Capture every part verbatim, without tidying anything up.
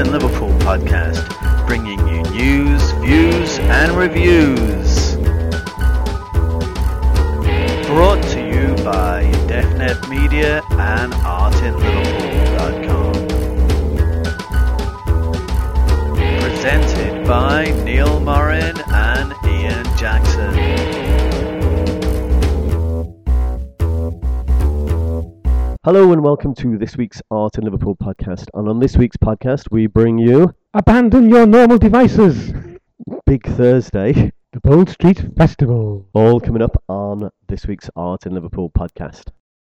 in Liverpool podcast, bringing you news, views and reviews. Brought to you by DefNet Media and art in liverpool dot com. Presented by Neil Morin and Ian Jackson. Hello and welcome to this week's Art in Liverpool podcast. And on this week's podcast, we bring you Abandon Your Normal Devices, Big Thursday, the Bold Street Festival. All coming up on this week's Art in Liverpool podcast.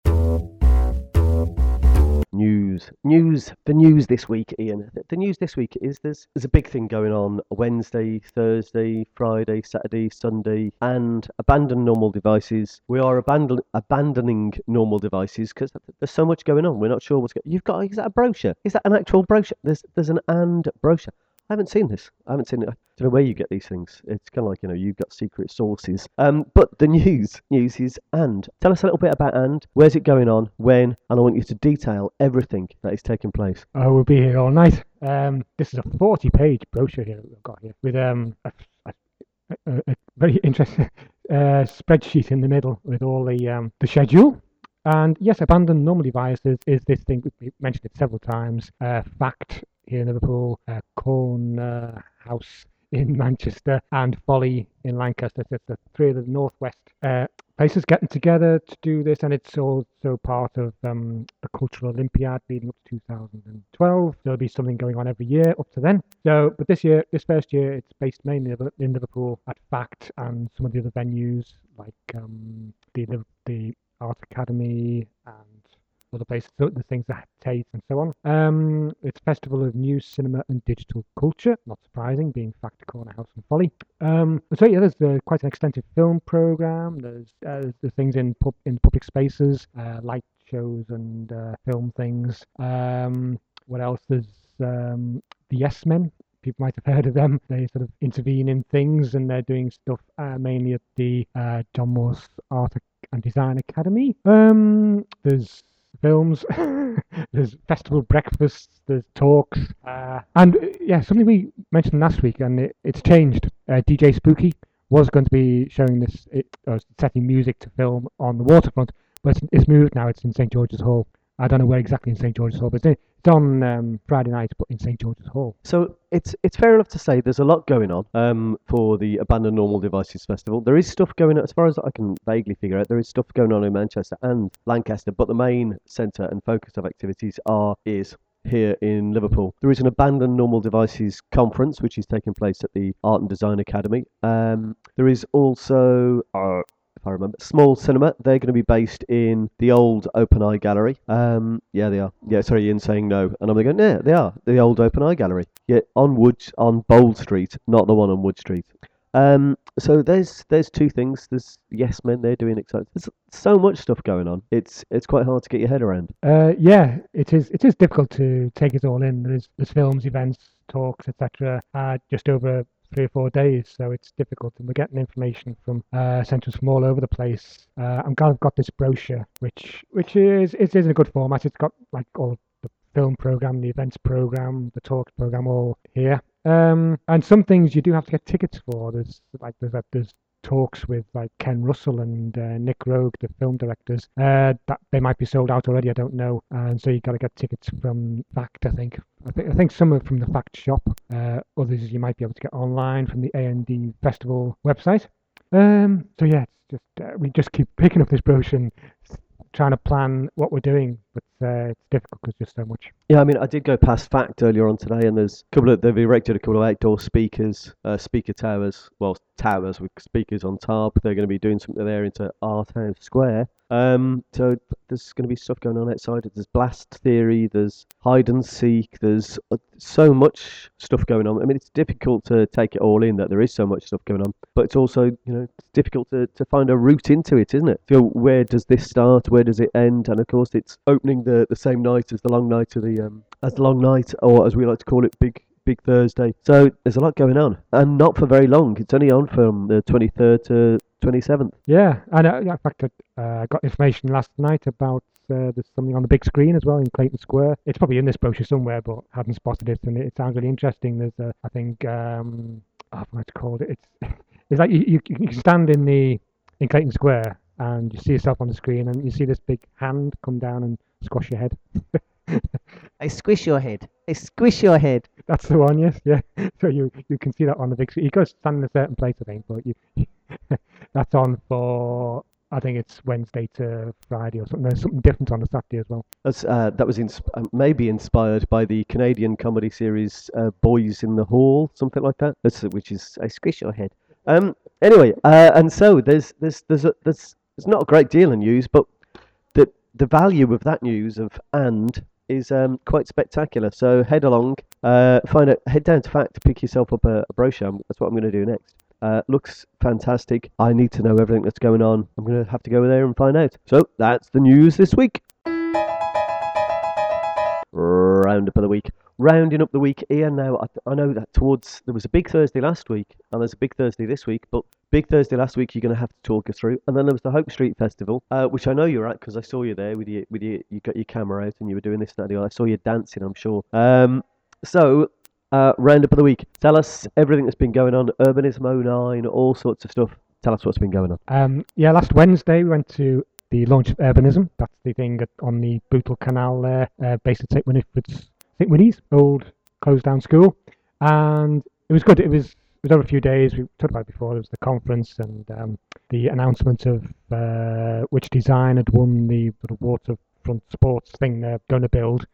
News, news, the news this week, Ian. The, the news this week is there's, there's a big thing going on Wednesday, Thursday, Friday, Saturday, Sunday, and abandon normal devices. We are abandon, abandoning normal devices because there's so much going on. We're not sure what's going on. You've got, is that a brochure? Is that an actual brochure? There's, there's an and brochure. I haven't seen this. I haven't seen it. I don't know where you get these things. It's kind of like, you know, you've got secret sources. Um, but the news, news is and. Tell us a little bit about and. Where's it going on? When? And I want you to detail everything that is taking place. Oh, we'll be here all night. Um, this is a forty-page brochure here that we've got here with um a, a, a, a very interesting uh, spreadsheet in the middle with all the um the schedule. And yes, abandoned normal devices is this thing. We mentioned it several times. Uh, fact. Here in Liverpool, uh, Corn uh, House in Manchester, and Folly in Lancaster. So it's the three of the northwest uh, places getting together to do this, and it's also part of um, the Cultural Olympiad leading up to two thousand twelve. There'll be something going on every year up to then. So, but this year, this first year, it's based mainly in Liverpool at Fact and some of the other venues like um, the the Art Academy and other places, so the things that Tate and so on. Um, it's a festival of news, cinema and digital culture, not surprising, being Fact, Corner House and Folly. Um, so yeah, there's uh, quite an extensive film programme, there's, uh, there's the things in pub, in public spaces, uh, light shows and uh, film things. Um, what else? There's um, the Yes Men. People might have heard of them. They sort of intervene in things and they're doing stuff uh, mainly at the uh, John Moores Art and Design Academy. Um, there's films, there's festival breakfasts, there's talks, uh, and uh, yeah, something we mentioned last week, and it, it's changed. Uh, D J Spooky was going to be showing this, it, uh, setting music to film on the waterfront, but it's, it's moved now. It's in Saint George's Hall. I don't know where exactly in Saint George's Hall, but it's on um, Friday night, but in Saint George's Hall. So it's it's fair enough to say there's a lot going on um, for the Abandoned Normal Devices Festival. There is stuff going on, as far as I can vaguely figure out, there is stuff going on in Manchester and Lancaster, but the main centre and focus of activities are is here in Liverpool. There is an Abandoned Normal Devices conference, which is taking place at the Art and Design Academy. Um, there is also... Uh, I remember. Small Cinema. They're going to be based in the old Open Eye Gallery. Um, yeah, they are. Yeah, sorry, Ian's saying no, and I'm going, yeah, they are. The old Open Eye Gallery. Yeah, on Wood, on Bold Street, not the one on Wood Street. Um, so there's there's two things. There's Yes Men. They're doing exciting. There's so much stuff going on. It's it's quite hard to get your head around. Uh, yeah, it is. It is difficult to take it all in. There's there's films, events, talks, et cetera. Uh, just over three or four days, so it's difficult, and we're getting information from uh, centres from all over the place. Uh, I'm glad I've got this brochure, which which is it is in a good format. It's got like all the film programme, the events programme, the talks programme, all here. Um, and some things you do have to get tickets for. There's like there's there's talks with like Ken Russell and uh, Nick Rogue, the film directors. Uh, that they might be sold out already. I don't know, and so you got to get tickets from Fact. I think. I think I think some are from the Fact shop. Uh, others you might be able to get online from the A N D Festival website. Um, so yeah, it's just uh, we just keep picking up this brochure and trying to plan what we're doing, but uh, it's difficult because there's so much. Yeah, I mean, I did go past Fact earlier on today, and there's a couple of they've erected a couple of outdoor speakers, uh, speaker towers, well, towers with speakers on top. They're going to be doing something there into Art House Square. Um, so there's going to be stuff going on outside. There's Blast Theory, there's Hide and Seek, there's uh, so much stuff going on. I mean, it's difficult to take it all in that there is so much stuff going on, but it's also, you know, it's difficult to, to find a route into it, isn't it? So where does this start? Where does it end? And of course, it's opening the, the same night as the long night of the um, as the long night, or as we like to call it, Big Big Thursday. So there's a lot going on, and not for very long. It's only on from the twenty-third to twenty-seventh. Yeah, and uh, yeah, in fact, I uh, got information last night about uh, there's something on the big screen as well in Clayton Square. It's probably in this brochure somewhere, but hadn't spotted it, and it, it sounds really interesting. There's, a, I think, um, I forgot what it's called. It's it's like you, you you can stand in the in Clayton Square and you see yourself on the screen, and you see this big hand come down and squash your head. I squish your head. I squish your head. That's the one, yes, yeah. So you, you can see that on the big screen. You got to stand in a certain place, I think, but you that's on for, I think it's Wednesday to Friday or something. There's something different on the Saturday as well. That's, uh, that was ins- uh, maybe inspired by the Canadian comedy series uh, Boys in the Hall, something like that. That's, which is I squish your head. Um. Anyway, uh, and so there's there's there's a, there's there's not a great deal in news, but the the value of that news of and is um, quite spectacular. So head along, uh, find out, head down to Fact to pick yourself up a, a brochure. That's what I'm going to do next. Uh, looks fantastic. I need to know everything that's going on. I'm going to have to go there and find out. So that's the news this week. Roundup of the week. Rounding up the week here now. I, I know that towards there was a big Thursday last week, and there's a big Thursday this week. But big Thursday last week, you're going to have to talk us through, and then there was the Hope Street Festival, uh, which I know you're at because I saw you there with your with your you got your camera out and you were doing this and that. I saw you dancing, I'm sure. Um, so uh, roundup of the week. Tell us everything that's been going on. Urbanism oh nine, all sorts of stuff. Tell us what's been going on. Um, yeah, last Wednesday we went to the launch of Urbanism. That's the thing on the Bootle Canal there, uh, based at Saint Winifred's. Saint Winnie's, old closed down school, and it was good. It was it was over a few days. We talked about it before. There was the conference and um, the announcement of uh, which design had won the sort of waterfront sports thing they're going to build.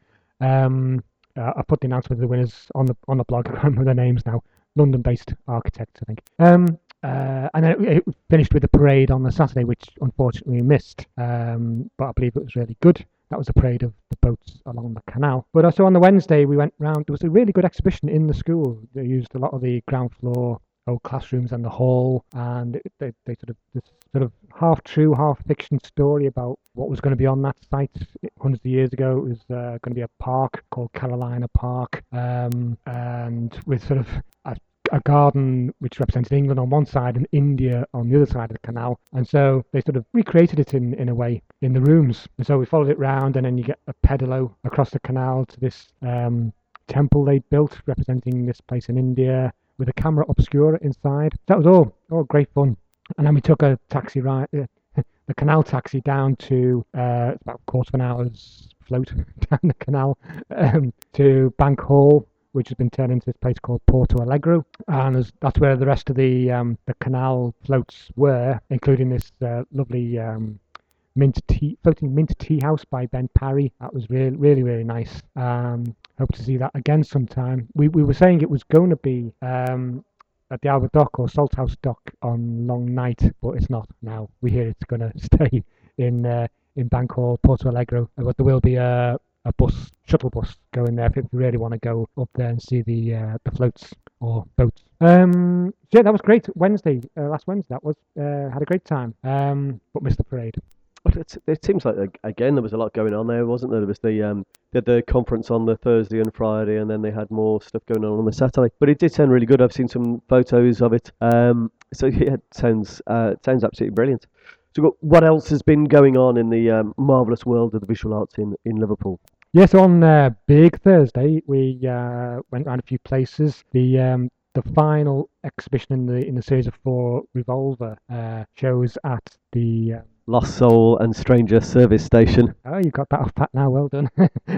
Um, uh, I put the announcement of the winners on the on the blog. I can't remember their names now. London-based architects, I think. Um, uh, and then it, it finished with a parade on the Saturday, which unfortunately we missed. Um, but I believe it was really good. That was a parade of the boats along the canal. But also on the Wednesday, we went round. There was a really good exhibition in the school. They used a lot of the ground floor old classrooms and the hall, and it, they, they sort of this sort of half true, half fiction story about what was going to be on that site hundreds of years ago. It was uh, going to be a park called Carolina Park, um, and with sort of a a garden which represented England on one side and India on the other side of the canal. And so they sort of recreated it in, in a way in the rooms. And so we followed it round, and then you get a pedalo across the canal to this um, temple they built representing this place in India with a camera obscura inside. That was all, all great fun. And then we took a taxi ride, uh, the canal taxi down to uh, about a quarter of an hour's float down the canal um, to Bank Hall, which has been turned into this place called Porto Alegre, and that's where the rest of the um, the canal floats were, including this uh, lovely um, mint tea, floating mint tea house by Ben Parry. That was really, really, really nice. Um, hope to see that again sometime. We we were saying it was going to be um, at the Albert Dock or Salthouse Dock on Long Night, but it's not now. We hear it's going to stay in uh, in Bank Hall, Porto Alegre, but there will be a a bus, shuttle bus going there if you really want to go up there and see the uh, the floats or boats. Um, yeah, that was great. Wednesday, uh, last Wednesday, that was uh, had a great time. Um, but missed the parade. It, it seems like again there was a lot going on there, wasn't there? There was the um, they had the conference on the Thursday and Friday, and then they had more stuff going on on the Saturday. But it did sound really good. I've seen some photos of it. Um, so yeah, it sounds uh, it sounds absolutely brilliant. So what else has been going on in the um, marvellous world of the visual arts in, in Liverpool? Yes, on uh, Big Thursday we uh, went around a few places. The um, the final exhibition in the in the series of four Revolver uh, shows at the uh, Lost Soul and Stranger Service Station. Oh, you got that off pat now. Well done.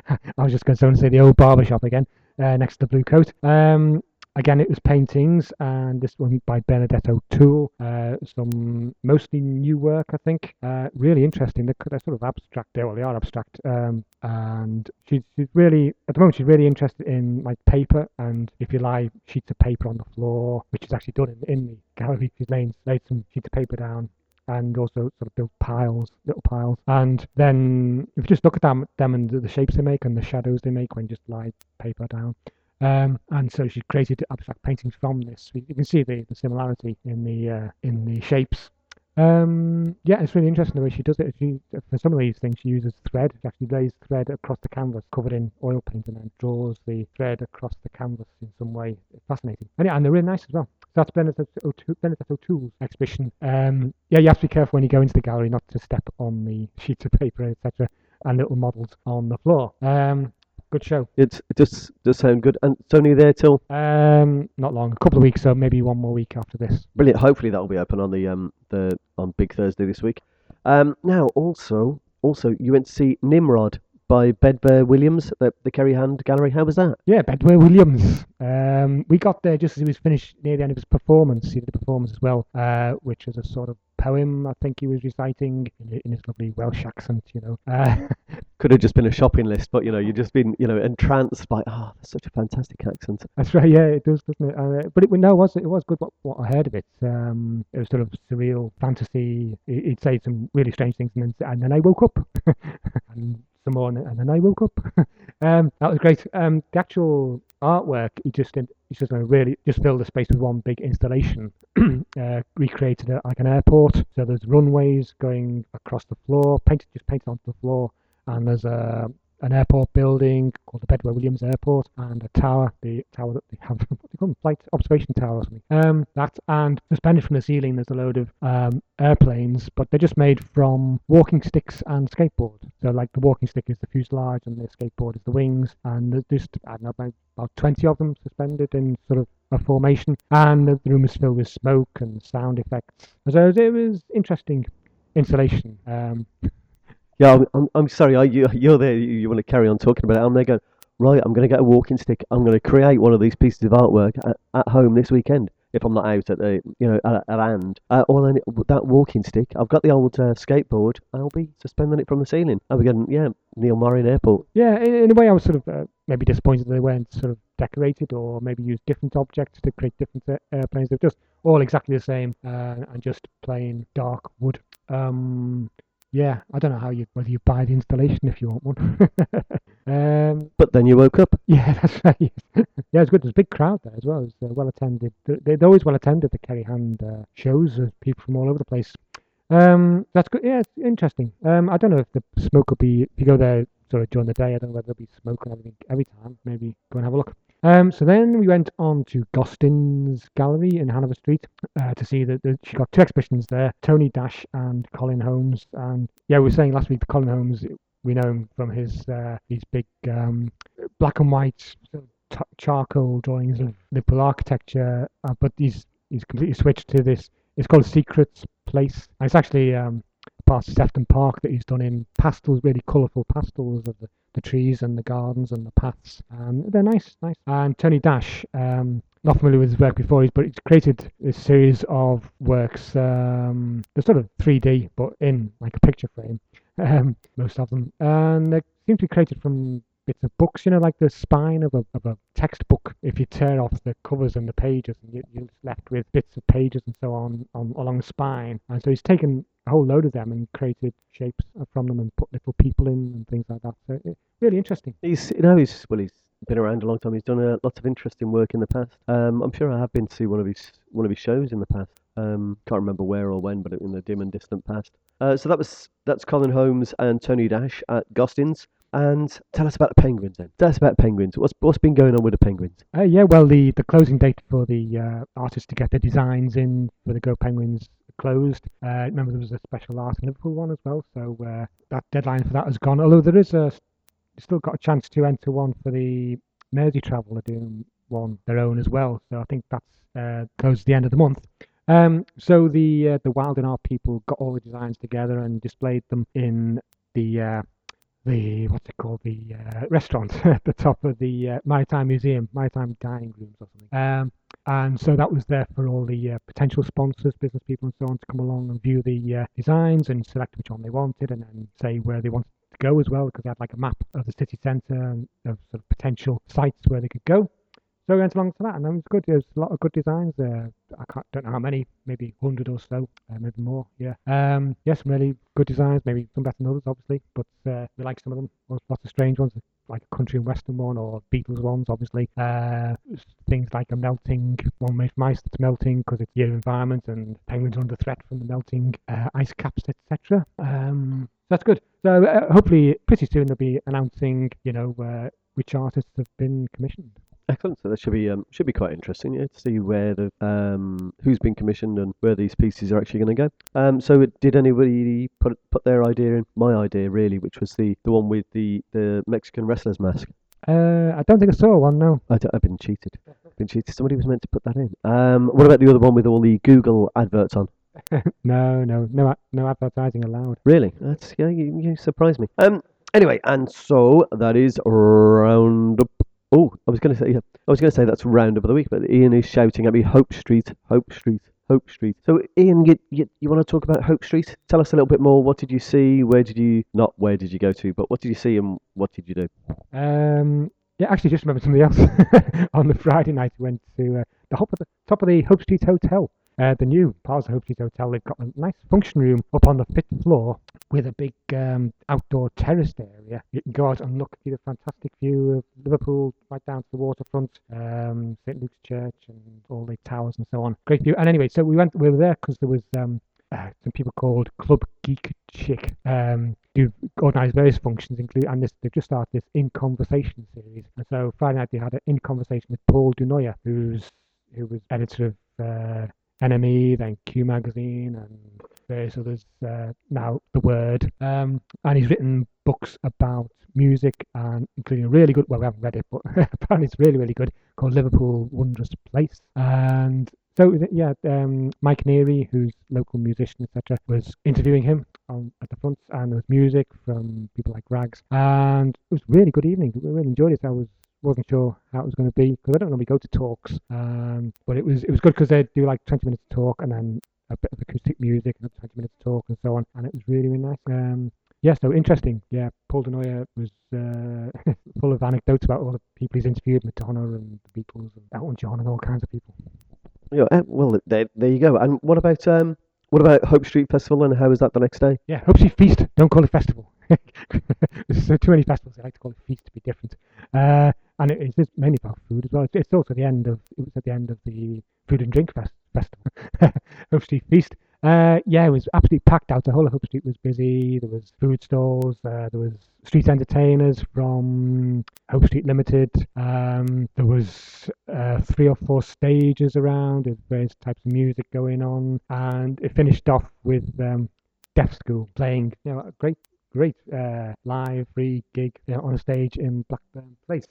I was just going to say the old barber shop again, uh, next to the Blue Coat. Um, Again, it was paintings, and this one by Bernadette O'Toole. Uh, some mostly new work, I think. Uh, really interesting. They're, they're sort of abstract. Well, they are abstract. Um, and she's, she's really, at the moment, she's really interested in like paper, and if you lie, sheets of paper on the floor, which is actually done in, in the gallery. She's laid, laid some sheets of paper down, and also sort of built piles, little piles. And then if you just look at them, them and the shapes they make and the shadows they make when you just lie paper down. Um, and so she created abstract paintings from this. You can see the, the similarity in the uh, in the shapes. Um, yeah, it's really interesting the way she does it. She, for some of these things, she uses thread. She actually lays thread across the canvas, covered in oil paint, and then draws the thread across the canvas in some way. It's fascinating. And, yeah, and they're really nice as well. So that's Bernadette O'Toole, Bernadette O'Toole's exhibition. Um, yeah, you have to be careful when you go into the gallery not to step on the sheets of paper, et cetera. and little models on the floor. Um, good show. It's, it does, does sound good. And it's only there till... Um, not long, a couple of weeks, so maybe one more week after this. Brilliant. Hopefully that'll be open on the um the on Big Thursday this week. Um, now also also you went to see Nimrod by Bedbear Williams, the the Kerry Hand Gallery. How was that? Yeah, Bedware Williams. Um, we got there just as he was finished near the end of his performance. He did a performance as well, uh, which was a sort of poem, I think he was reciting in, in his lovely Welsh accent, you know. Uh, Could have just been a shopping list, but you know, you've just been, you know, entranced by, oh, that's such a fantastic accent. That's right, yeah, it does, doesn't it? Uh, but it no, it was it was good. What, what I heard of it, um, it was sort of surreal fantasy. He- He'd say some really strange things, and then and then I woke up, and some more, and and then I woke up. um, that was great. Um, the actual artwork, he just did, he's just going to really just fill the space with one big installation. uh, recreated it like an airport. So there's runways going across the floor, painted just painted onto the floor, and there's a an airport building called the Bedware Williams Airport, and a tower, the tower that they have, what do you call them, flight observation tower or something. Um, that, and suspended from the ceiling, there's a load of um, airplanes, but they're just made from walking sticks and skateboard. So like the walking stick is the fuselage, and the skateboard is the wings, and there's just, I don't know, about, about twenty of them suspended in sort of a formation, and the room is filled with smoke and sound effects. So it was interesting installation. Um, Yeah, I'm, I'm, I'm sorry, I, you, you're there, you, you want to carry on talking about it. I'm there going, right, I'm going to get a walking stick. I'm going to create one of these pieces of artwork at, at home this weekend if I'm not out at the, you know, at, at hand. Uh, all I need, that walking stick, I've got the old uh, skateboard. I'll be suspending it from the ceiling. I'll be getting, yeah, Neil Morin Airport. Yeah, in, in a way, I was sort of uh, maybe disappointed that they weren't sort of decorated, or maybe used different objects to create different uh, airplanes. They're just all exactly the same, uh, and just plain dark wood. Um, yeah, I don't know how you whether you buy the installation if you want one. um, But then you woke up. yeah, that's right. Yeah, it's good. There's a big crowd there as well. It's uh, well attended. They- They're always well attended, the Kerry Hand uh, shows. There's people from all over the place. Um, that's good. Yeah, it's interesting. Um, I don't know if the smoke will be, if you go there sort of during the day, I don't know whether there'll be smoke and everything every time. Maybe go and have a look. Um, so then we went on to Gostin's Gallery in Hanover Street uh, to see that the, she got two exhibitions there, Tony Dash and Colin Holmes. And yeah, we were saying last week that Colin Holmes, we know him from his uh, these big um, black and white sort of t- charcoal drawings of Liverpool architecture, uh, but he's he's completely switched to this. It's called Secrets Place, and it's actually um, part of Sefton Park that he's done in pastels, really colourful pastels of the, the trees and the gardens and the paths. And they're nice, nice. And Tony Dash, um, not familiar with his work before, but he's created this series of works. Um, they're sort of three D, but in like a picture frame, um, most of them. And they seem to be created from bits of books, you know, like the spine of a of a textbook. If you tear off the covers and the pages, and you, you're left with bits of pages and so on, on along the spine. And so he's taken a whole load of them and created shapes from them and put little people in and things like that. So it, really interesting. He's, you know, he's, well, he's been around a long time. He's done uh, lots of interesting work in the past. Um, I'm sure I have been to see one of his one of his shows in the past. Um, can't remember where or when, but in the dim and distant past. Uh, so that was that's Colin Holmes and Tony Dash at Gostin's. And tell us about the Penguins then. Tell us about Penguins. What's what's been going on with the Penguins? Uh, yeah, well, the, the closing date for the uh, artists to get their designs in for the Go Penguins closed. Uh, remember, there was a special Art in Liverpool one as well, so uh, that deadline for that has gone. Although there is a, still got a chance to enter one for the Mersey Travel. They're doing one their own as well, so I think that's uh, closed at the end of the month. Um, so the uh, the Wild and Art people got all the designs together and displayed them in the uh, the what's it called the uh, restaurant at the top of the uh, Maritime Museum, Maritime Dining Rooms or something. Um, and so that was there for all the uh, potential sponsors, business people and so on to come along and view the uh, designs and select which one they wanted, and then say where they wanted to go as well, because they had like a map of the city centre and of sort of potential sites where they could go. So we went along to that, and it was good. There's a lot of good designs there. I can't, don't know how many, maybe one hundred or so, uh, maybe more. Yeah. Um. Yes, some really good designs. Maybe some better than others, obviously, but uh, we like some of them. Lots of strange ones, like a country and western one, or Beatles ones, obviously. Uh, things like a melting one made from ice that's melting because it's your environment, and penguins are under threat from the melting uh, ice caps, et cetera. Um. That's good. So uh, hopefully, pretty soon they'll be announcing, you know, uh, which artists have been commissioned. Excellent. So that should be um, should be quite interesting, yeah, to see where the um, who's been commissioned and where these pieces are actually going to go. Um, so did anybody put put their idea in? My idea really, which was the, the one with the, the Mexican wrestler's mask. Uh, I don't think I saw one. No. I d- I've been cheated. Been cheated. Somebody was meant to put that in. Um, what about the other one with all the Google adverts on? no, no, no, a- no advertising allowed. Really? That's yeah. You, you surprised me. Um. Anyway, and so that is roundup. Oh, I was going to say yeah. I was going to say that's roundup of the week, but Ian is shouting at me. Hope Street, Hope Street, Hope Street. So Ian, you you, you want to talk about Hope Street? Tell us a little bit more. What did you see? Where did you not? Where did you go to? But what did you see and what did you do? Um, yeah, actually, just remembered something else. On the Friday night, we went to uh, the top of the top of the Hope Street Hotel. Uh, the new Palace Hope Street Hotel. They've got a nice function room up on the fifth floor with a big um, outdoor terraced area. You can go out and look, see the fantastic view of Liverpool right down to the waterfront, um, Saint Luke's Church and all the towers and so on. Great view. And anyway, so we went. We were there because there was um, uh, some people called Club Geek Chick um, who organise various functions, including and this they've just started this In Conversation series. And so Friday night they had an In Conversation with Paul Dunoyer, who's who was editor of Uh, N M E, then Q Magazine, and various others. Uh, now The Word, um, and he's written books about music, and including a really good. Well, we haven't read it, but apparently it's really, really good. Called Liverpool Wondrous Place. And so yeah, um, Mike Neary, who's local musician, et cetera, was interviewing him on, at the front, and there was music from people like Rags, and it was a really good evening. We really enjoyed it. I was. Wasn't sure how it was going to be because I don't normally go to talks, um, but it was it was good because they do like twenty minutes talk and then a bit of acoustic music and twenty minutes talk and so on, and it was really really nice. Um, yeah, so interesting. Yeah, Paul Dunoyer was uh, full of anecdotes about all the people he's interviewed, Madonna and the Beatles and Elton John and all kinds of people. Yeah, uh, well, there, there you go. And what about um, what about Hope Street Festival and how was that the next day? Yeah, Hope Street Feast. Don't call it festival. There's so too many festivals. I like to call it feast to be different. Uh, and it, it's just mainly about food as well. It's, it's also the end of it was at the end of the food and drink fest, festival, Hope Street Feast. Uh, yeah, it was absolutely packed out. The whole of Hope Street was busy. There was food stalls. Uh, there was street entertainers from Hope Street Limited. Um, there was uh, three or four stages around with various types of music going on, and it finished off with um, Deaf School playing. You know, a great. Great uh, live free gig you know, on a stage in Blackburn Place.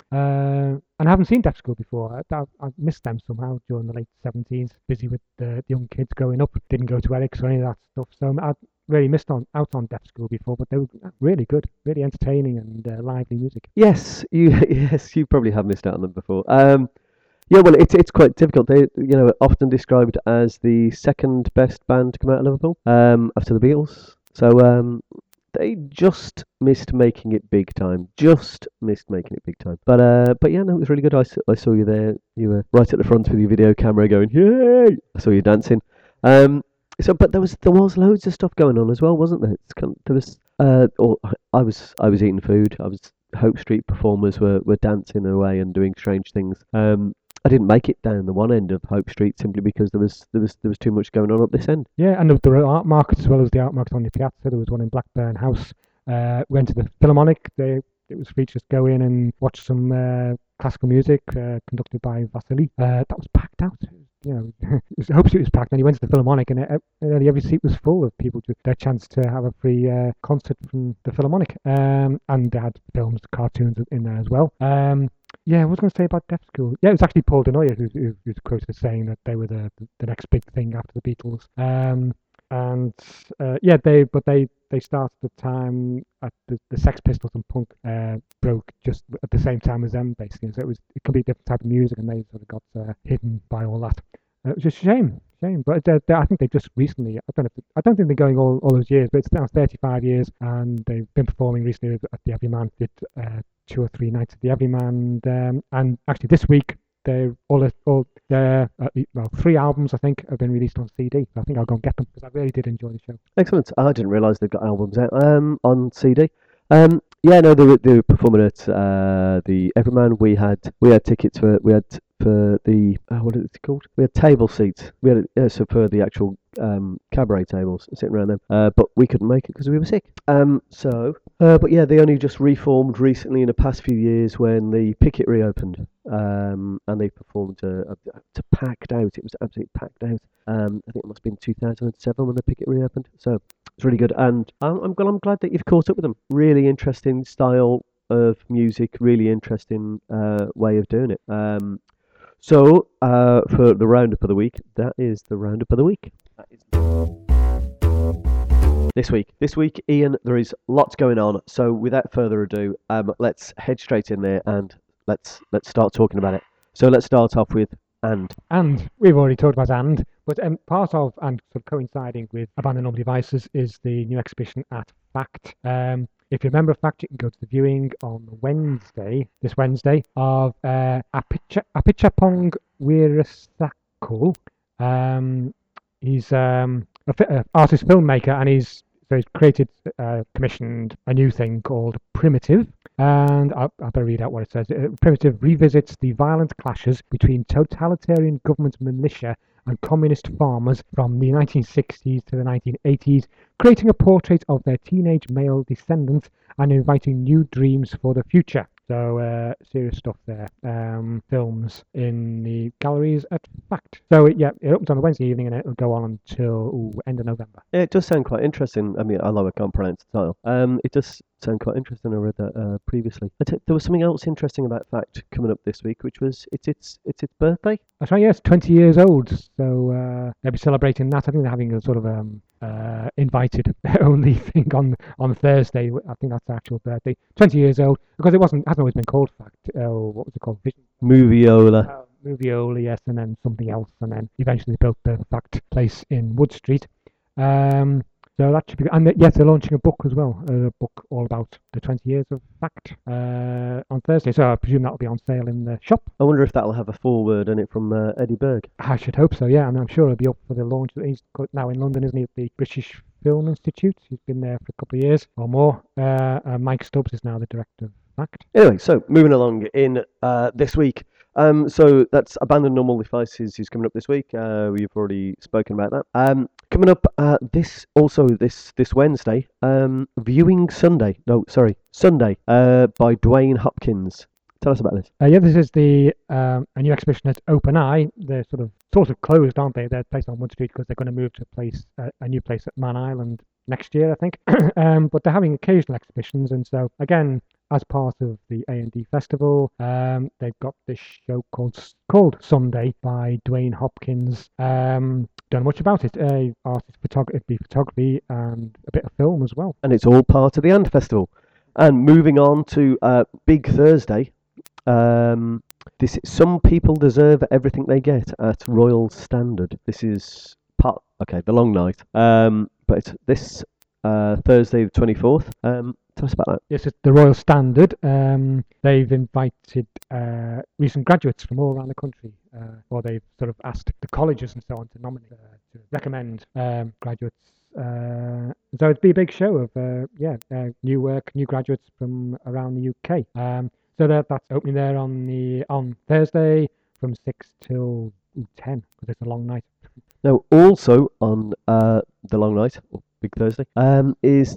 Uh, and I haven't seen Deaf School before. I, I, I missed them somehow during the late seventies, busy with the young kids growing up. Didn't go to Eric's or any of that stuff. So I really missed on out on Deaf School before, but they were really good, really entertaining and uh, lively music. Yes, you yes you probably have missed out on them before. Um, yeah, well, it's it's quite difficult. They you know often described as the second best band to come out of Liverpool um, after the Beatles. So. Um, They just missed making it big time. Just missed making it big time. But uh, but yeah, no, it was really good. I, I saw you there. You were right at the front with your video camera going, yay! I saw you dancing. Um, so but there was there was loads of stuff going on as well, wasn't there? It's kind of, there was uh, or I was I was eating food. I was Hope Street performers were, were dancing away and doing strange things. Um, I didn't make it down the one end of Hope Street simply because there was there was there was too much going on up this end. Yeah, and there were art markets as well as the art market on the Piazza. There was one in Blackburn House. Uh, went to the Philharmonic. They, it was free to just go in and watch some uh, classical music uh, conducted by Vasily. Uh, that was packed out. You know, it was, Hope Street was packed. And you went to the Philharmonic, and uh, nearly every seat was full of people to their chance to have a free uh, concert from the Philharmonic. Um, and they had films, cartoons in there as well. Um, Yeah, I was going to say about Deaf School. Yeah, it was actually Paul Dunoyer who, who, who's quoted as saying that they were the the next big thing after the Beatles. Um, and uh, yeah, they but they they started the time at the, the Sex Pistols and punk uh, broke just at the same time as them, basically. So it was a completely different type of music, and they sort of got uh, hidden by all that. Uh, it was just a shame, shame. But uh, they, I think they've just recently. I don't know. If, I don't think they're going all, all those years, but it's now thirty-five years, and they've been performing recently at the Everyman. Did uh, two or three nights at the Everyman, and, um, and actually this week they all all their uh, well three albums I think have been released on C D. So I think I'll go and get them because I really did enjoy the show. Excellent. I didn't realise they've got albums out um, on C D. Um, yeah, no, they were, they were performing at uh, the Everyman. We had we had tickets for we had for the uh, what is it called? We had table seats. We had uh, so for the actual um, cabaret tables sitting around them, uh, but we couldn't make it because we were sick. Um, so, uh, but yeah, they only just reformed recently in the past few years when the Picket reopened, um, and they performed to, uh, to packed out. It was absolutely packed out. Um, I think it must have been two thousand seven when the Picket reopened. So it's really good, and I'm I'm, glad- I'm glad that you've caught up with them. Really interesting style of music, really interesting uh, way of doing it. Um, so uh, for the roundup of the week, that is the roundup of the week. That is this week. This week, Ian, there is lots going on. So without further ado, um, let's head straight in there and let's let's start talking about it. So let's start off with And. And we've already talked about And, but um, part of and sort of coinciding with Abandoned Normal Devices is the new exhibition at FACT. Um, if you remember FACT, you can go to the viewing on Wednesday, this Wednesday, of uh, Apicha- Apichapong Weerasethakul. Um, he's um, an fi- uh, artist filmmaker, and he's so he's created, uh, commissioned a new thing called Primitive. And I'll, I'll better read out what it says. Uh, Primitive revisits the violent clashes between totalitarian government militia and communist farmers from the nineteen sixties to the nineteen eighties, creating a portrait of their teenage male descendants and inviting new dreams for the future. So, uh, serious stuff there. Um, films in the galleries at FACT. So, it, yeah, it opens on a Wednesday evening and it'll go on until ooh, end of November. Yeah, it does sound quite interesting. I mean, although I can't pronounce the title, um, it does sound quite interesting. I read that uh, previously. But it, there was something else interesting about FACT coming up this week, which was it's its it's its birthday. That's right, yes, twenty years old. So uh, they'll be celebrating that. I think they're having a sort of um, uh, invited only thing on on Thursday. I think that's the actual birthday. twenty years old, because it wasn't hasn't always been called FACT. Oh, what was it called? Vision. Moviola. Uh, Moviola, yes, and then something else, and then eventually they built the FACT place in Wood Street. Um, so that should be, and yes, they're launching a book as well, a book all about the twenty years of FACT uh, on Thursday. So I presume that'll be on sale in the shop. I wonder if that'll have a foreword in it from uh, Eddie Berg. I should hope so, yeah, and I'm sure he'll be up for the launch. He's now in London, isn't he, at the British Film Institute. He's been there for a couple of years or more. Uh, uh, Mike Stubbs is now the director of FACT. Anyway, so moving along in uh, this week. Um, so that's Abandoned Normal Devices is coming up this week. Uh, we've already spoken about that. Um, coming up uh, this also this this Wednesday, um, Viewing Sunday. No, sorry, Sunday uh, by Dwayne Hopkins. Tell us about this. Uh, yeah, this is the um, a new exhibition at Open Eye. They're sort of sort of closed, aren't they? They're placed on Wood Street because they're going to move to a place, uh, a new place at Man Island next year, I think. um, but they're having occasional exhibitions, and so again, as part of the A and D Festival, um, they've got this show called called Sunday by Dwayne Hopkins. Um, don't know much about it. Uh, artist photography, photography, and a bit of film as well. And it's all part of the And Festival. And moving on to uh, Big Thursday. Um, this some people deserve everything they get at Royal Standard. This is part okay, the long night. Um, but it's this uh, Thursday the twenty-fourth. Um, tell us about that. Yes, it's the Royal Standard. Um, they've invited uh, recent graduates from all around the country, uh, or they've sort of asked the colleges and so on to nominate, uh, to recommend um, graduates. Uh, so it'd be a big show of uh, yeah, uh, new work, new graduates from around the U K. Um, so that that's opening there on the on Thursday from six till ten because it's a long night. Now, also on uh, the long night, or Big Thursday, um, is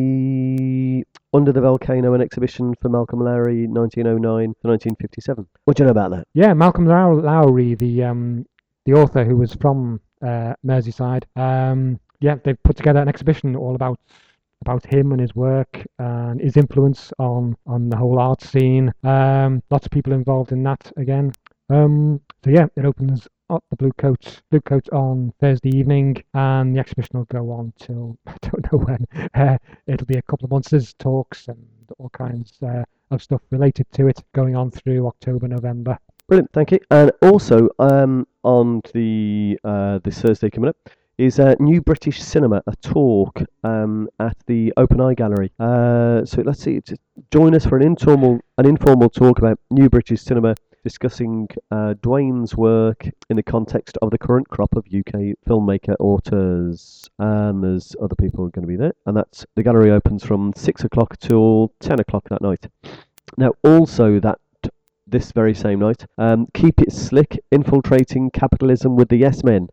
the Under the Volcano, an exhibition for Malcolm Lowry, nineteen oh nine to nineteen fifty-seven. What do you know about that? Yeah, Malcolm Low- Lowry, the um, the author who was from uh, Merseyside. Um, yeah, they've put together an exhibition all about about him and his work and his influence on on the whole art scene. Um, lots of people involved in that again. Um, so yeah, it opens at the Blue Coat, Blue Coat on Thursday evening, and the exhibition will go on till I don't know when. Uh, it'll be a couple of months. There's talks and all kinds uh, of stuff related to it going on through October, November. Brilliant, thank you. And also um, on the uh, this Thursday coming up is uh, New British Cinema, a talk um, at the Open Eye Gallery. Uh, so let's see, just join us for an informal an informal talk about New British Cinema, discussing uh, Dwayne's work in the context of the current crop of U K filmmaker auteurs. And there's other people going to be there. And that's the gallery opens from six o'clock till ten o'clock that night. Now, also that this very same night. Um, Keep It Slick, Infiltrating Capitalism with the Yes Men.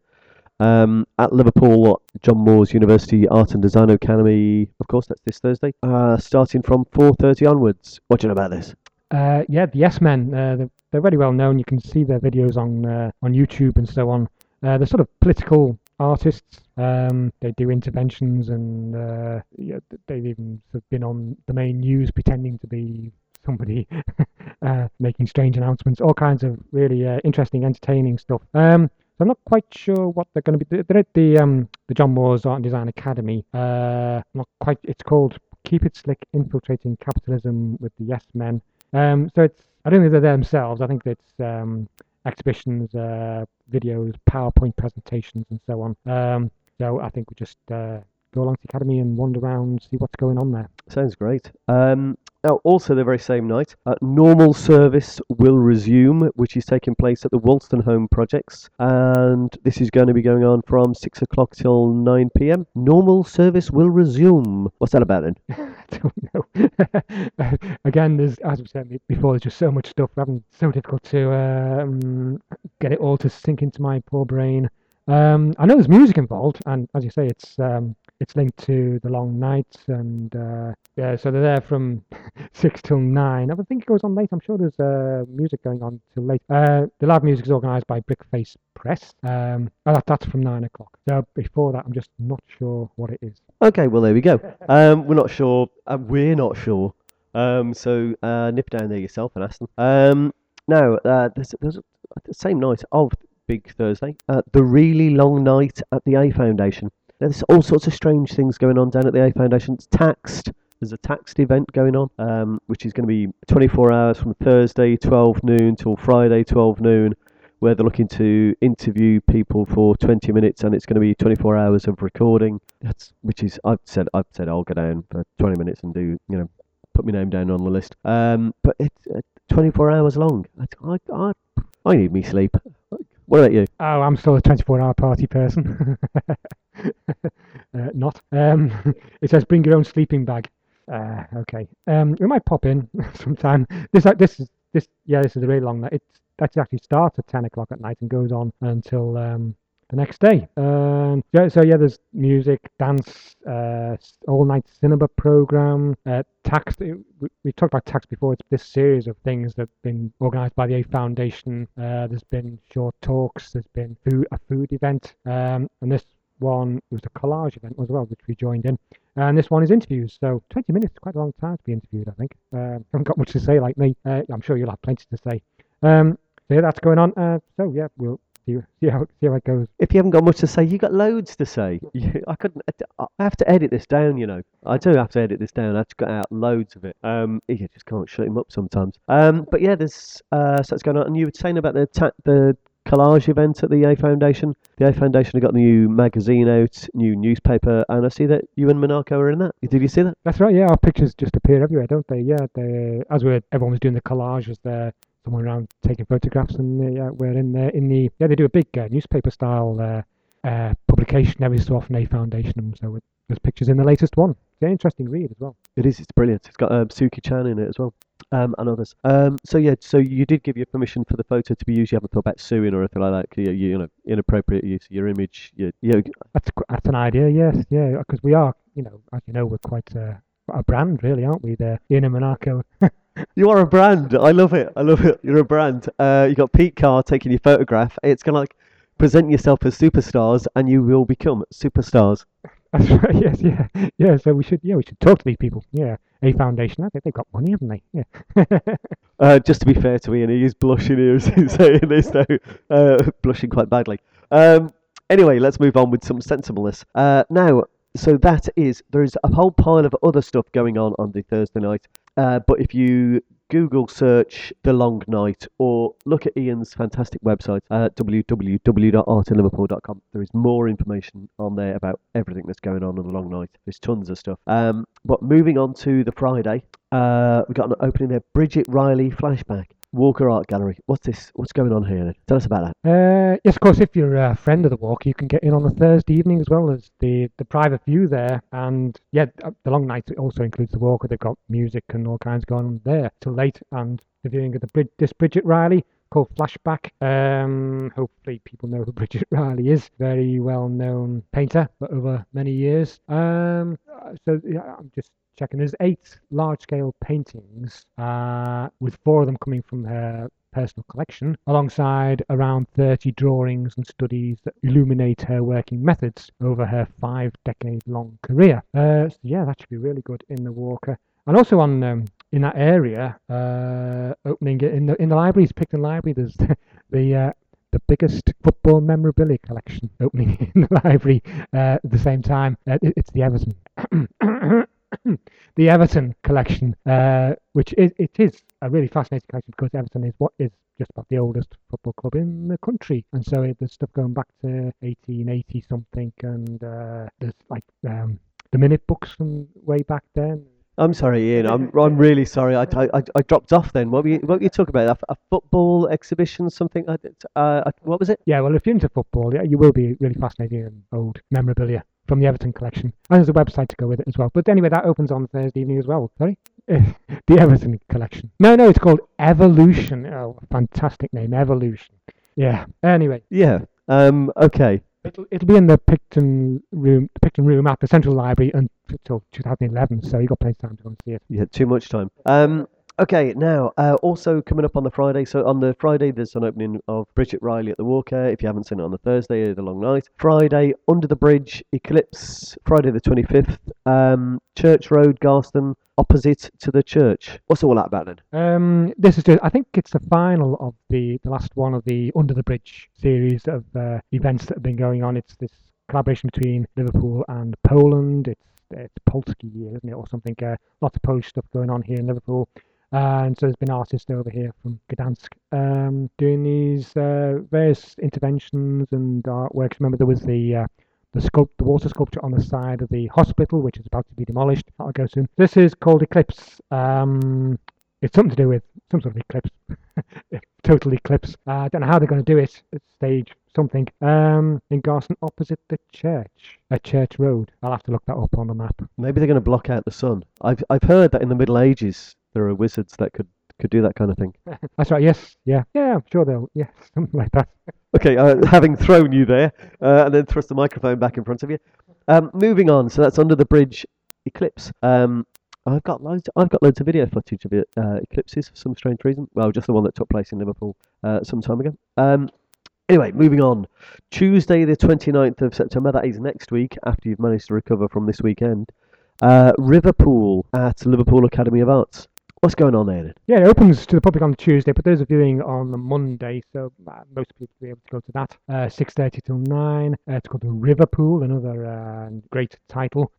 Um, at Liverpool, John Moores University Art and Design Academy, of course, that's this Thursday, uh, starting from four thirty onwards. What do you know about this? Uh, yeah, the Yes Men. Uh, they're, they're very well known. You can see their videos on uh, on YouTube and so on. Uh, they're sort of political artists. Um, they do interventions, and uh, yeah, they've even sort of been on the main news pretending to be somebody uh, making strange announcements. All kinds of really uh, interesting, entertaining stuff. Um, so I'm not quite sure what they're going to be. They're at the um, the John Moores Art and Design Academy. Uh, not quite. It's called Keep It Slick: Infiltrating Capitalism with the Yes Men. Um, so it's. I don't think they're themselves. I think it's um, exhibitions, uh, videos, PowerPoint presentations, and so on. Um, so I think we just uh, go along to the academy and wander around, see what's going on there. Sounds great. Um, oh, also, the very same night, uh, normal service will resume, which is taking place at the Wolstenholme Projects, and this is going to be going on from six o'clock till nine p.m. Normal service will resume. What's that about then? I don't know. Again, there's, as we said before, there's just so much stuff. We're having so difficult to um, get it all to sink into my poor brain. Um, I know there's music involved, and as you say, it's um, it's linked to the long nights, and uh, yeah, so they're there from six till nine. I would think it goes on late. I'm sure there's uh, music going on till late. Uh, the live music is organised by Brickface Press. Um, oh, that, that's from nine o'clock. So before that, I'm just not sure what it is. Okay, well, there we go. Um, we're not sure. Uh, we're not sure. Um, so uh, nip down there yourself and ask them. Um, now, uh, there's, there's the same night of Big Thursday, uh, the really long night at the A Foundation. There's all sorts of strange things going on down at the A Foundation. It's taxed. There's a taxed event going on, um, which is going to be twenty-four hours from Thursday twelve noon till Friday twelve noon, where they're looking to interview people for twenty minutes, and it's going to be twenty-four hours of recording. That's which is I've said I've said I'll go down for twenty minutes and do you know put my name down on the list. Um, but it's uh, twenty-four hours long. I, I I I need me sleep. What about you? Oh, I'm still a twenty-four hour party person. uh, not. Um, it says bring your own sleeping bag. Uh, okay. Um, we might pop in sometime. This, uh, this is this. Yeah, this is a really long night. It that actually starts at ten o'clock at night and goes on until um, the next day. Um, yeah, so yeah, there's music, dance, uh, all night cinema program, uh, tax. We, we talked about tax before. It's this series of things that have been organised by the A Foundation. Uh, there's been short talks. There's been food, a food event, um, and this one was a collage event as well, which we joined in. And this one is interviews. So twenty minutes is quite a long time to be interviewed, I think. Um, haven't got much to say like me. Uh, I'm sure you'll have plenty to say. Um, so yeah, that's going on. Uh, so yeah, we'll see, see how see how it goes. If you haven't got much to say, you got loads to say. You, I couldn't. I have to edit this down. You know, I do have to edit this down. I have to cut out loads of it. Um, you just can't shut him up sometimes. Um, but yeah, there's uh, so that's going on. And you were saying about the ta- the collage event at the A Foundation. The A Foundation have got a new magazine out, new newspaper, and I see that you and Monaco are in that. Did you see that? That's right. Yeah, our pictures just appear everywhere, don't they? Yeah, they as we everyone was doing the collage, was there someone around taking photographs, and uh, yeah, we're in there in the yeah they do a big uh, newspaper style uh, uh, publication every so often. A Foundation, so it, there's pictures in the latest one. It's an interesting read as well. It is. It's brilliant. It's got um, Suki Chan in it as well. Um, and others. Um, so yeah, so you did give your permission for the photo to be used. You haven't thought about suing or anything like that. 'Cause you, you know, inappropriate use of your image. You, you That's that's an idea. Yes, yeah, because we are, you know, as you know, we're quite uh, a brand, really, aren't we? There, Ian and Monaco. You are a brand. I love it. I love it. You're a brand. Uh, you got Pete Carr taking your photograph. It's gonna like present yourself as superstars, and you will become superstars. That's right. Yes, yeah, yeah. So we should, yeah, we should talk to these people. Yeah, A Foundation. I think they've got money, haven't they? Yeah. uh, just to be fair to Ian, he is blushing here as he's saying this, though, uh, blushing quite badly. Um, anyway, let's move on with some sensibleness. Uh, now, so that is there is a whole pile of other stuff going on on the Thursday night. Uh, but if you Google search The Long Night or look at Ian's fantastic website, uh, w w w dot art in liverpool dot com, there is more information on there about everything that's going on on The Long Night. There's tons of stuff. Um, but moving on to the Friday, uh, we got an opening there, Bridget Riley Flashback. Walker Art Gallery. What's this? What's going on here? Then? Tell us about that. Uh, yes, of course, if you're a friend of the walk, you can get in on the Thursday evening as well as the, the private view there. And yeah, th- the long night also includes the walker. They've got music and all kinds going on there till late. And the viewing of the Brid- this Bridget Riley called Flashback. Um, hopefully people know who Bridget Riley is. Very well-known painter for over many years. Um, uh, so yeah, I'm just checking. There's eight large-scale paintings, uh, with four of them coming from her personal collection, alongside around thirty drawings and studies that illuminate her working methods over her five-decade-long career. Uh, so yeah, that should be really good in the Walker. And also on um, in that area, uh, opening in the in the libraries, Picton Library, there's the the, uh, the biggest football memorabilia collection opening in the library uh, at the same time. Uh, it, it's the Everton. The Everton collection, uh, which is it is a really fascinating collection because Everton is what is just about the oldest football club in the country, and so it, there's stuff going back to eighteen eighty something, and uh, there's like um, the minute books from way back then. I'm sorry, Ian. I'm I'm really sorry. I, I, I dropped off then. What were you what were you talking about? A, a football exhibition, something? Uh, uh, what was it? Yeah, well, if you're into football, yeah, you will be really fascinated in old memorabilia from the Everton collection. And there's a website to go with it as well. But anyway, that opens on Thursday evening as well. Sorry? The Everton collection. No, no, it's called Evolution. Oh, fantastic name, Evolution. Yeah. Anyway. Yeah. Um. Okay. It'll, it'll be in the Picton room, the Picton room at the Central Library until two thousand eleven, so you've got plenty of time to go and see it. Yeah, too much time. Um. Okay, now, uh, also coming up on the Friday, so on the Friday there's an opening of Bridget Riley at the Walker, if you haven't seen it on the Thursday, the long night. Friday, Under the Bridge, Eclipse, Friday the twenty-fifth, um, Church Road, Garston, opposite to the church. What's all that about then? Um, this is just, I think it's the final of the, the last one of the Under the Bridge series of uh, events that have been going on. It's this collaboration between Liverpool and Poland. It's, it's Polski year, isn't it, or something. Uh, lots of Polish stuff going on here in Liverpool. Uh, and so there's been artists over here from Gdansk um, doing these uh, various interventions and artworks. Remember, there was the uh, the sculpt, the water sculpture on the side of the hospital, which is about to be demolished. That'll go soon. This is called Eclipse. Um, it's something to do with some sort of eclipse, total eclipse. Uh, I don't know how they're going to do it. It's stage something um, in Garston, opposite the church, at Church Road. I'll have to look that up on the map. Maybe they're going to block out the sun. I've I've heard that in the Middle Ages there are wizards that could, could do that kind of thing. That's right. Yes. Yeah. Yeah. I'm sure they'll. Yeah. Something like that. Okay, uh, having thrown you there, uh, and then thrust the microphone back in front of you. Um, moving on, so that's Under the Bridge Eclipse. Um, I've got loads. I've got loads of video footage of it, uh, eclipses for some strange reason. Well, just the one that took place in Liverpool uh, some time ago. Um, anyway, moving on. Tuesday, the twenty-ninth of September. That is next week. After you've managed to recover from this weekend, uh, Riverpool at Liverpool Academy of Arts. What's going on there then? Yeah, it opens to the public on Tuesday, but there's a viewing on the Monday, so uh, most people will be able to go to that. Uh, six thirty till nine. Uh, it's called the Riverpool, another uh, great title.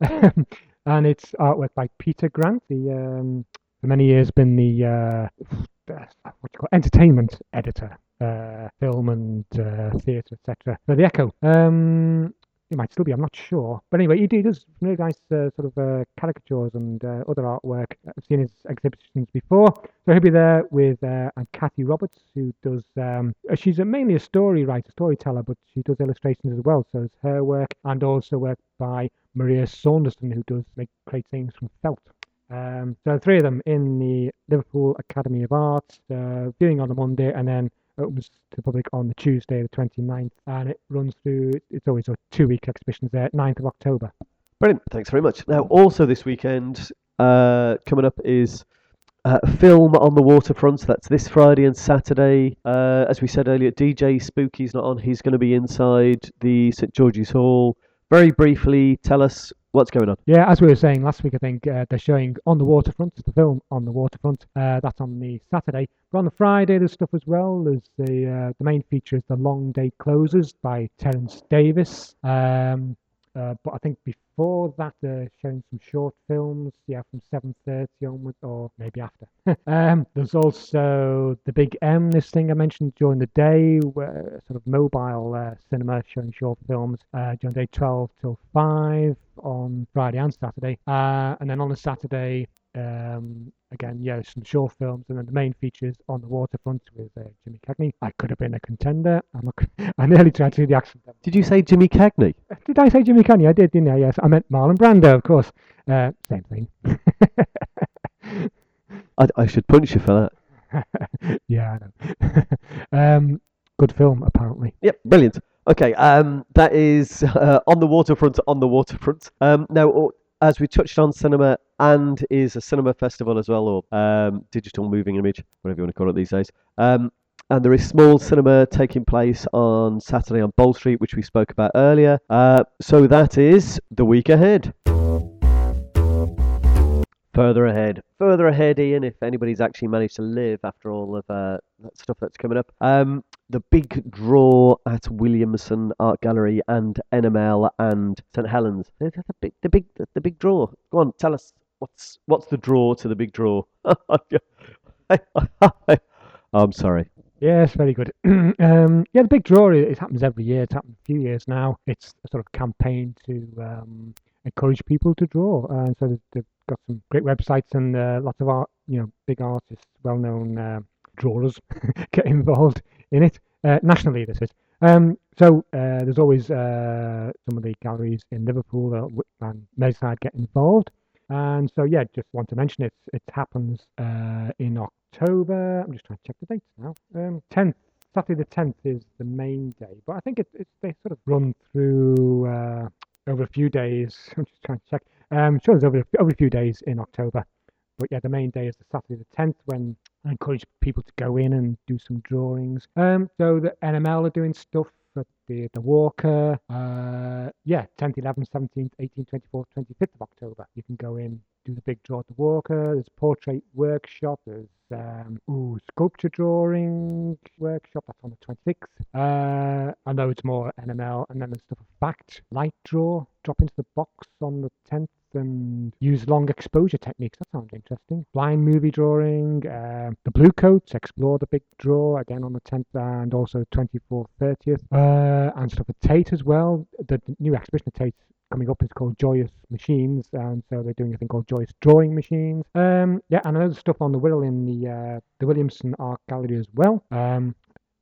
And it's artwork by Peter Grant, the um, for many years been the uh, what you call entertainment editor, uh, film and uh, theatre, et cetera for the Echo. Um, It might still be, I'm not sure. But anyway, he, he does really nice uh, sort of uh, caricatures and uh, other artwork. I've seen his exhibitions before. So he'll be there with uh, and Kathy Roberts, who does, um, she's a, mainly a story writer, storyteller, but she does illustrations as well. So it's her work, and also work by Maria Saunderson, who does make great things from felt. Um, so three of them in the Liverpool Academy of Arts, uh, viewing on the Monday, and then opens to the public on the Tuesday, the twenty-ninth, and it runs through, it's always a two-week exhibition there, ninth of October. Brilliant, thanks very much. Now, also this weekend, uh, coming up is uh, a film on the waterfront. That's this Friday and Saturday. Uh, as we said earlier, D J Spooky's not on. He's going to be inside the St George's Hall. Very briefly, tell us what's going on. Yeah, as we were saying last week, I think uh, they're showing On the Waterfront, the film On the Waterfront. Uh, that's on the Saturday. But on the Friday, there's stuff as well. There's the uh, the main feature is The Long Day Closes by Terence Davis. Um, uh, but I think before that, they're showing some short films, yeah, from seven thirty onwards, or maybe after. um, there's also The Big M, this thing I mentioned during the day, where sort of mobile uh, cinema showing short films uh, during day twelve till five on Friday and Saturday. Uh, and then on a Saturday, um, again, yeah, some short films, and then the main features On the Waterfront with uh, Jimmy Cagney. I could have been a contender. I'm not, I nearly tried to do the accent. Did you say Jimmy Cagney? Did I say Jimmy Cagney? I did, didn't I? Yes, I meant Marlon Brando, of course. Uh, same thing. I, I should punch you for that. Yeah, I know. um, good film, apparently. Yep, brilliant. Okay, um, that is uh, On the Waterfront, On the Waterfront. Um, now, as we touched on, cinema and is a cinema festival as well, or um, digital moving image, whatever you want to call it these days. Um, and there is small cinema taking place on Saturday on Bold Street, which we spoke about earlier. Uh, so that is the week ahead. Further ahead, further ahead, Ian, if anybody's actually managed to live after all of uh, that stuff that's coming up. Um, the big draw at Williamson Art Gallery and N M L and St Helens. The, the, big, the big, the, the big draw. Go on, tell us what's what's the draw to the big draw. I'm sorry. Yes, very good. um, yeah, the big draw, it, it happens every year. It's happened a few years now. It's a sort of campaign to um, encourage people to draw. And so they've, they've got some great websites and uh, lots of art, you know, big artists, well-known uh, drawers get involved in it. Uh, nationally, this is. Um, so uh, there's always uh, some of the galleries in Liverpool uh, and Merseyside get involved. And so, yeah, just want to mention it. It happens uh, in October. I'm just trying to check the dates now. Um, tenth, Saturday the tenth is the main day. But I think it, it's they sort of run through uh, over a few days. I'm just trying to check. Um, sure, it's over, over a few days in October. But yeah, the main day is the Saturday the tenth, when I encourage people to go in and do some drawings. Um, so the N M L are doing stuff at the, the Walker. Uh, yeah, tenth, eleventh, seventeenth, eighteenth, twenty-fourth, twenty-fifth of October. You can go in, do the big draw at the Walker. There's a portrait workshop. There's um, ooh, sculpture drawing workshop. That's on the twenty-sixth. Uh, I know it's more N M L. And then there's stuff fact, light draw, drop into the box on the tenth. And use long exposure techniques. That sounds interesting. Blind movie drawing, uh, the Blue Coats, explore the big draw again on the tenth and also twenty-fourth, thirtieth. Uh, and stuff at Tate as well. The, the new exhibition at Tate coming up is called Joyous Machines, and so they're doing a thing called Joyous Drawing Machines. Um, yeah, and another stuff on the Wirral in the uh, the Williamson Art Gallery as well. Um,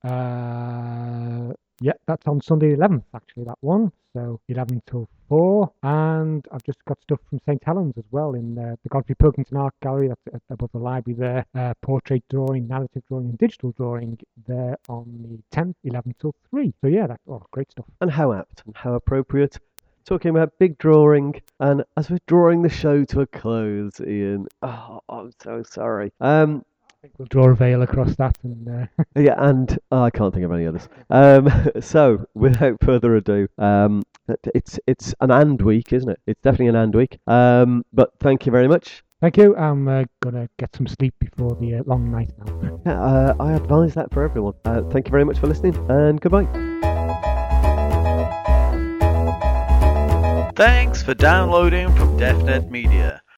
uh, yeah, that's on Sunday eleventh, actually, that one. So eleven till four. And I've just got stuff from St Helens as well in uh, the Godfrey Pilkington Art Gallery. That's above the library there. Uh, portrait drawing, narrative drawing, and digital drawing there on the tenth, eleven till three. So yeah, that's oh, great stuff. And how apt and how appropriate. Talking about big drawing, and as we're drawing the show to a close, Ian, oh, I'm so sorry. Um, I think we'll draw a veil across that. and uh... Yeah, and oh, I can't think of any others. Um, so, without further ado, um, it's it's an and week, isn't it? It's definitely an and week. Um, but thank you very much. Thank you. I'm uh, going to get some sleep before the uh, long night now. Yeah, uh, I advise that for everyone. Uh, thank you very much for listening, and goodbye. Thanks for downloading from DefNet Media.